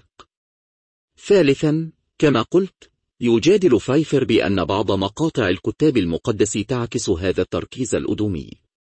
ثالثا، كما قلت، يجادل فيفر بأن بعض مقاطع الكتاب المقدس تعكس هذا التركيز الأدومي.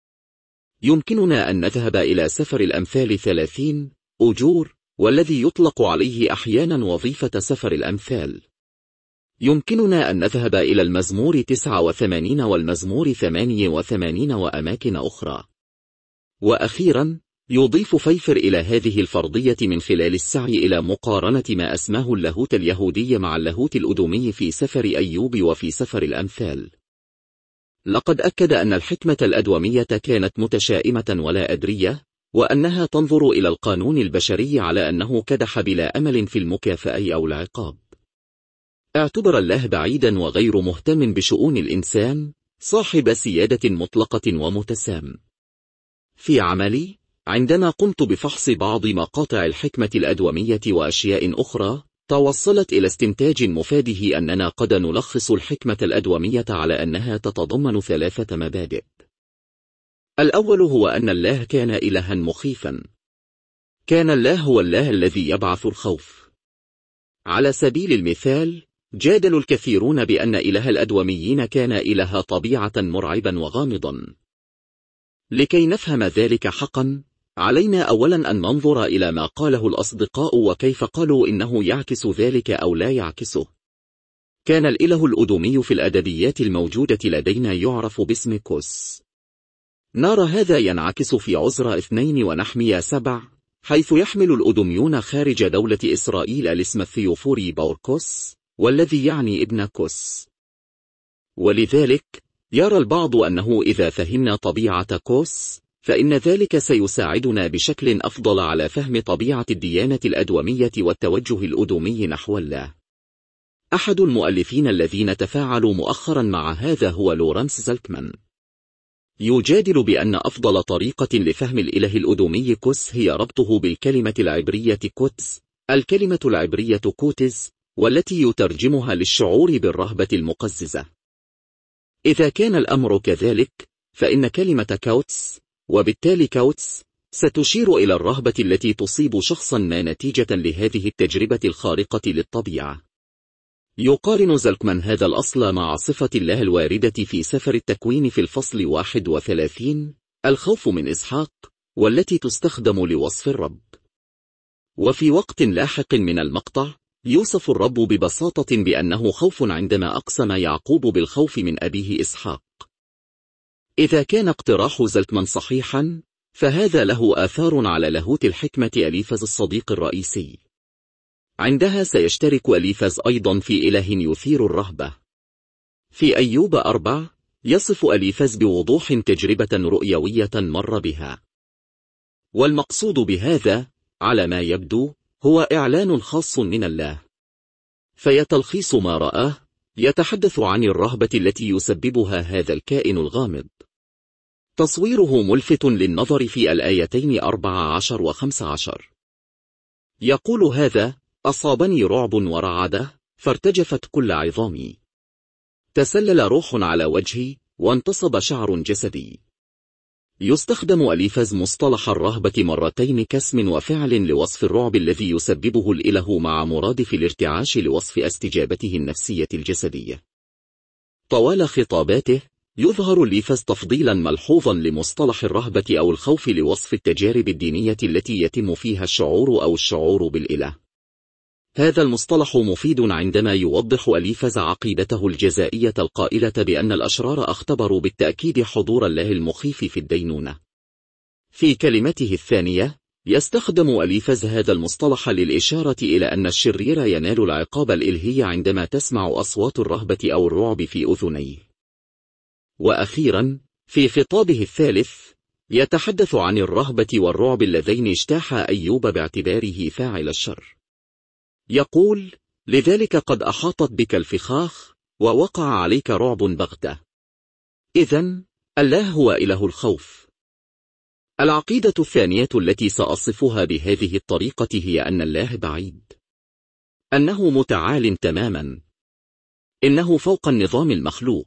يمكننا أن نذهب إلى سفر الأمثال ثلاثين أجور، والذي يطلق عليه أحيانا وظيفة سفر الأمثال. يمكننا أن نذهب إلى المزمور تسعة وثمانين والمزمور ثمانية وثمانين وأماكن أخرى. وأخيرا، يضيف فيفر إلى هذه الفرضية من خلال السعي إلى مقارنة ما أسماه اللاهوت اليهودي مع اللاهوت الأدومي في سفر أيوب وفي سفر الأمثال. لقد أكد أن الحكمة الأدومية كانت متشائمة ولا أدرية، وأنها تنظر إلى القانون البشري على أنه كدح بلا أمل في المكافأة أو العقاب. اعتبر الله بعيدا وغير مهتم بشؤون الإنسان، صاحب سيادة مطلقة ومتسام. في عملي، عندما قمت بفحص بعض مقاطع الحكمة الأدومية وأشياء أخرى، توصلت إلى استنتاج مفاده أننا قد نلخص الحكمة الأدومية على أنها تتضمن ثلاثة مبادئ. الأول هو أن الله كان إلها مخيفا. كان الله هو الله الذي يبعث الخوف. على سبيل المثال، جادل الكثيرون بأن إله الأدوميين كان إله طبيعة مرعبا وغامضا. لكي نفهم ذلك حقا، علينا أولا أن ننظر إلى ما قاله الأصدقاء وكيف قالوا إنه يعكس ذلك أو لا يعكسه. كان الإله الأدومي في الأدبيات الموجودة لدينا يعرف باسم كوس. نرى هذا ينعكس في عزرا اثنين ونحمية سبع، حيث يحمل الأدوميون خارج دولة إسرائيل الاسم الثيوفوري بوركوس، والذي يعني ابن كوس. ولذلك يرى البعض أنه إذا فهمنا طبيعة كوس، فإن ذلك سيساعدنا بشكل أفضل على فهم طبيعة الديانة الأدومية والتوجه الأدومي نحو الله. أحد المؤلفين الذين تفاعلوا مؤخرا مع هذا هو لورانس زالكمان. يجادل بأن أفضل طريقة لفهم الإله الأدومي كوس هي ربطه بالكلمة العبرية كوتس، الكلمة العبرية كوتز، والتي يترجمها للشعور بالرهبة المقززة. إذا كان الأمر كذلك، فإن كلمة كوتس، وبالتالي كوتس، ستشير إلى الرهبة التي تصيب شخصا ما نتيجة لهذه التجربة الخارقة للطبيعة. يقارن زالكمان هذا الأصل مع صفة الله الواردة في سفر التكوين في الفصل واحد وثلاثين، الخوف من إسحاق، والتي تستخدم لوصف الرب. وفي وقت لاحق من المقطع، يوصف الرب ببساطة بأنه خوف عندما أقسم يعقوب بالخوف من أبيه إسحاق. إذا كان اقتراح زالكمان صحيحا، فهذا له آثار على لاهوت الحكمة أليفز الصديق الرئيسي. عندها سيشترك أليفز أيضا في إله يثير الرهبة. في أيوب أربع، يصف أليفز بوضوح تجربة رؤيوية مر بها. والمقصود بهذا، على ما يبدو، هو إعلان خاص من الله. فيتلخيص ما رآه، يتحدث عن الرهبة التي يسببها هذا الكائن الغامض. تصويره ملفت للنظر في الآيتين أربع عشر وخمس عشر. يقول هذا: أصابني رعب ورعدة، فارتجفت كل عظامي. تسلل روح على وجهي، وانتصب شعر جسدي. يستخدم أليفز مصطلح الرهبة مرتين كاسم وفعل لوصف الرعب الذي يسببه الإله مع مرادف الارتعاش لوصف استجابته النفسية الجسدية. طوال خطاباته، يظهر أليفز تفضيلا ملحوظا لمصطلح الرهبة أو الخوف لوصف التجارب الدينية التي يتم فيها الشعور أو الشعور بالإله. هذا المصطلح مفيد عندما يوضح أليفز عقيدته الجزائية القائلة بأن الأشرار اختبروا بالتأكيد حضور الله المخيف في الدينونة. في كلمته الثانية يستخدم أليفز هذا المصطلح للإشارة إلى أن الشرير ينال العقاب الإلهي عندما تسمع أصوات الرهبة أو الرعب في أذنيه. وأخيرا في خطابه الثالث يتحدث عن الرهبة والرعب اللذين اجتاحا أيوب باعتباره فاعل الشر. يقول: لذلك قد أحاطت بك الفخاخ ووقع عليك رعب بغتة. إذن الله هو إله الخوف. العقيدة الثانية التي سأصفها بهذه الطريقة هي أن الله بعيد، أنه متعال تماما، إنه فوق النظام المخلوق.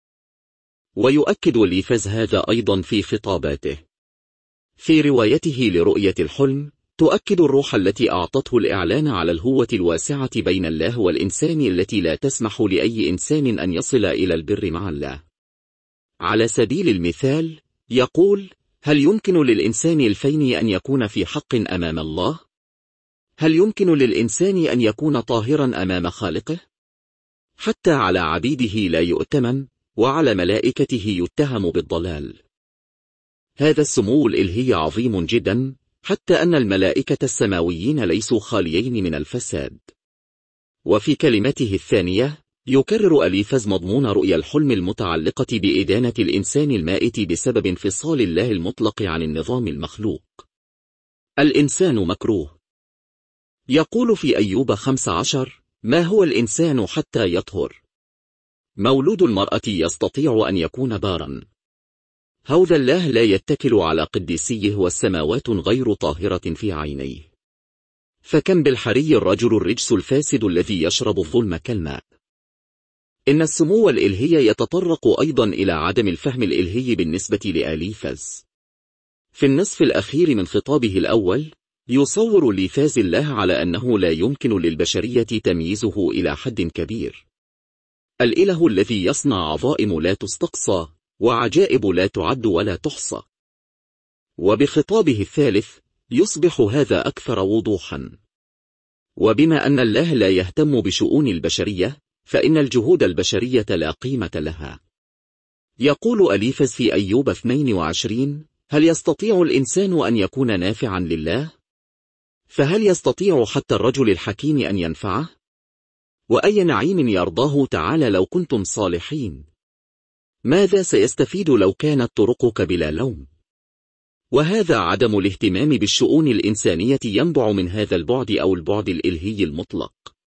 ويؤكد أليفز هذا أيضا في خطاباته. في روايته لرؤية الحلم تؤكد الروح التي أعطته الإعلان على الهوة الواسعة بين الله والإنسان التي لا تسمح لأي إنسان أن يصل إلى البر مع الله. على سبيل المثال يقول: هل يمكن للإنسان الفيني أن يكون في حق أمام الله؟ هل يمكن للإنسان أن يكون طاهرا أمام خالقه؟ حتى على عبيده لا يؤتمن، وعلى ملائكته يتهم بالضلال. هذا السمو الإلهي عظيم جدا، حتى أن الملائكة السماويين ليسوا خاليين من الفساد. وفي كلمته الثانية يكرر أليفز مضمون رؤيا الحلم المتعلقة بإدانة الإنسان المائت بسبب انفصال الله المطلق عن النظام المخلوق. الإنسان مكروه. يقول في أيوب خمس عشر: ما هو الإنسان حتى يطهر؟ مولود المرأة يستطيع أن يكون بارا. هوذا الله لا يتكل على قديسيه، والسماوات غير طاهرة في عينيه. فكم بالحري الرجل الرجس الفاسد الذي يشرب الظلم كالماء. إن السمو الإلهي يتطرق أيضا إلى عدم الفهم الإلهي بالنسبة لأليفز. في النصف الأخير من خطابه الأول يصور أليفز الله على أنه لا يمكن للبشرية تمييزه إلى حد كبير. الإله الذي يصنع عظائم لا تستقصى وعجائب لا تعد ولا تحصى. وبخطابه الثالث يصبح هذا أكثر وضوحا. وبما أن الله لا يهتم بشؤون البشرية، فإن الجهود البشرية لا قيمة لها. يقول أليفز في أيوب اثنين وعشرين: هل يستطيع الإنسان أن يكون نافعا لله؟ فهل يستطيع حتى الرجل الحكيم أن ينفعه؟ وأي نعيم يرضاه تعالى لو كنتم صالحين؟ ماذا سيستفيد لو كانت طرقك بلا لوم؟ وهذا عدم الاهتمام بالشؤون الإنسانية ينبع من هذا البعد أو البعد الإلهي المطلق.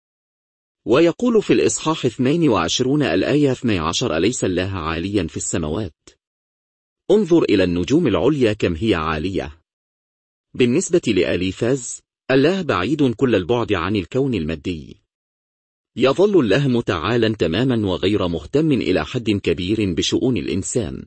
ويقول في الإصحاح اثنين وعشرين الآية اثني عشر: أليس الله عاليا في السماوات؟ انظر إلى النجوم العليا كم هي عالية. بالنسبة لأليفز الله بعيد كل البعد عن الكون المادي. يظل الله متعالا تماما وغير مهتم إلى حد كبير بشؤون الإنسان.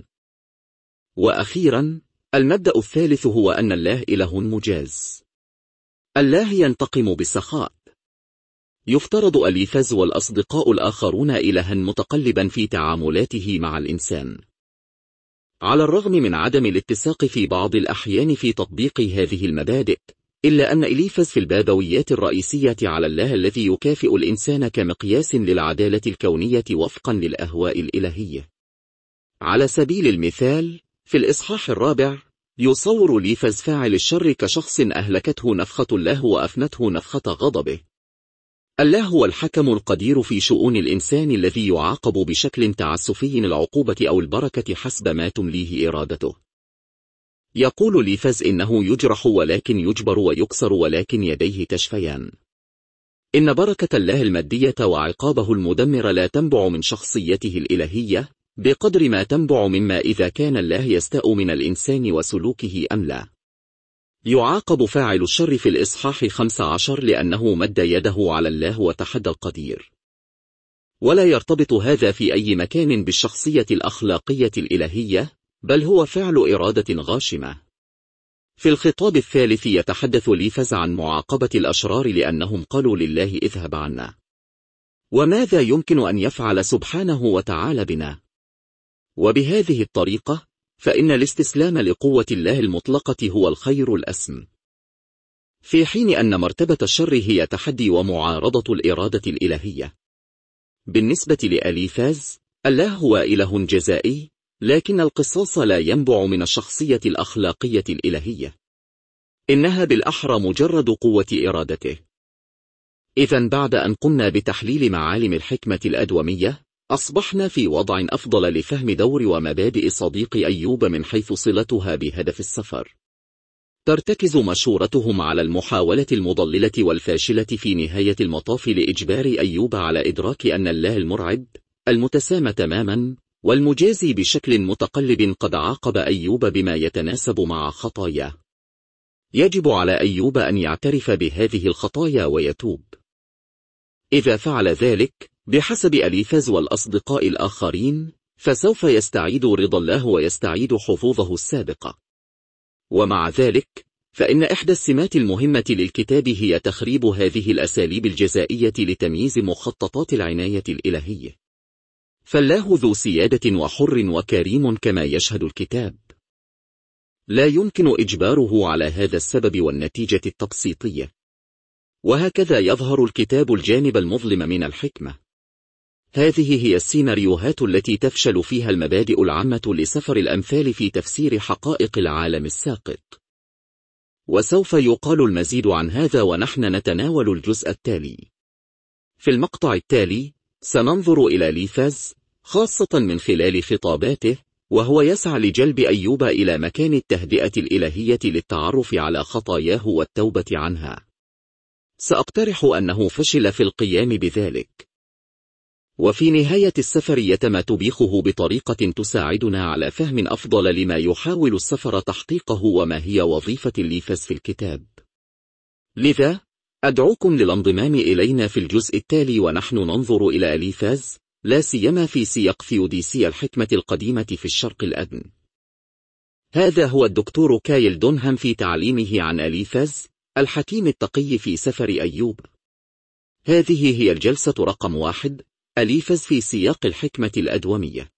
وأخيرا المبدأ الثالث هو أن الله إله مجاز. الله ينتقم بالسخاء. يفترض أليفز والأصدقاء الآخرون إلها متقلبا في تعاملاته مع الإنسان. على الرغم من عدم الاتساق في بعض الأحيان في تطبيق هذه المبادئ، إلا أن أليفز في البابويات الرئيسية على الله الذي يكافئ الإنسان كمقياس للعدالة الكونية وفقا للأهواء الإلهية. على سبيل المثال في الإصحاح الرابع يصور أليفز فاعل الشر كشخص أهلكته نفخة الله وأفنته نفخة غضبه. الله هو الحكم القدير في شؤون الإنسان الذي يعاقب بشكل تعسفي العقوبة أو البركة حسب ما تمليه إرادته. يقول أليفز إنه يجرح ولكن يجبر ويكسر ولكن يديه تشفيان. إن بركة الله المادية وعقابه المدمر لا تنبع من شخصيته الإلهية بقدر ما تنبع مما إذا كان الله يستاء من الإنسان وسلوكه أم لا. يعاقب فاعل الشر في الإصحاح خمس عشر لأنه مد يده على الله وتحدى القدير. ولا يرتبط هذا في أي مكان بالشخصية الأخلاقية الإلهية، بل هو فعل إرادة غاشمة. في الخطاب الثالث يتحدث أليفز عن معاقبة الأشرار لأنهم قالوا لله اذهب عنا. وماذا يمكن أن يفعل سبحانه وتعالى بنا؟ وبهذه الطريقة فإن الاستسلام لقوة الله المطلقة هو الخير الأسم. في حين أن مرتبة الشر هي تحدي ومعارضة الإرادة الإلهية. بالنسبة لأليفاز، الله هو إله جزائي، لكن القصاص لا ينبع من الشخصية الأخلاقية الإلهية، إنها بالأحرى مجرد قوة إرادته. إذن بعد أن قمنا بتحليل معالم الحكمة الأدومية، أصبحنا في وضع أفضل لفهم دور ومبادئ صديق أيوب من حيث صلتها بهدف السفر. ترتكز مشورتهم على المحاولة المضللة والفاشلة في نهاية المطاف لإجبار أيوب على إدراك أن الله المرعب، المتسامى تماما، والمجازي بشكل متقلب قد عاقب أيوب بما يتناسب مع خطاياه. يجب على أيوب أن يعترف بهذه الخطايا ويتوب. إذا فعل ذلك بحسب أليفاز والأصدقاء الآخرين، فسوف يستعيد رضا الله ويستعيد حظوظه السابقة. ومع ذلك، فإن إحدى السمات المهمة للكتاب هي تخريب هذه الأساليب الجزائية لتمييز مخططات العناية الإلهية. فالله ذو سيادة وحر وكريم كما يشهد الكتاب. لا يمكن إجباره على هذا السبب والنتيجة التبسيطية. وهكذا يظهر الكتاب الجانب المظلم من الحكمة. هذه هي السيناريوهات التي تفشل فيها المبادئ العامة لسفر الأمثال في تفسير حقائق العالم الساقط. وسوف يقال المزيد عن هذا ونحن نتناول الجزء التالي. في المقطع التالي سننظر إلى أليفاز خاصة من خلال خطاباته، وهو يسعى لجلب أيوب إلى مكان التهدئة الإلهية للتعرف على خطاياه والتوبة عنها. سأقترح أنه فشل في القيام بذلك. وفي نهاية السفر يتم توبيخه بطريقة تساعدنا على فهم أفضل لما يحاول السفر تحقيقه وما هي وظيفة أليفاز في الكتاب. لذا أدعوكم للانضمام إلينا في الجزء التالي ونحن ننظر إلى أليفاز، لا سيما في سياق ثيوديسية الحكمة القديمة في الشرق الأدنى. هذا هو الدكتور كايل دونهام في تعليمه عن أليفاز الحكيم التقي في سفر أيوب. هذه هي الجلسة رقم واحد، أليفاز في سياق الحكمة الأدومية.